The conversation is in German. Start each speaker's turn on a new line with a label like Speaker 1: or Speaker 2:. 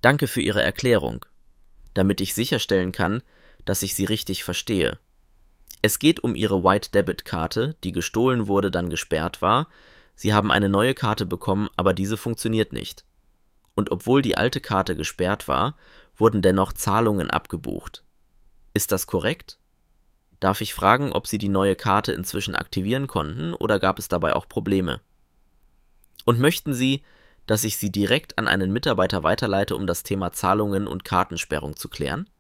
Speaker 1: Danke für Ihre Erklärung. Damit ich sicherstellen kann, dass ich Sie richtig verstehe. Es geht um Ihre White Debit Karte, die gestohlen wurde, dann gesperrt war. Sie haben eine neue Karte bekommen, aber diese funktioniert nicht. Und obwohl die alte Karte gesperrt war, wurden dennoch Zahlungen abgebucht. Ist das korrekt? Darf ich fragen, ob Sie die neue Karte inzwischen aktivieren konnten oder gab es dabei auch Probleme? Und möchten Sie, dass ich Sie direkt an einen Mitarbeiter weiterleite, um das Thema Zahlungen und Kartensperrung zu klären?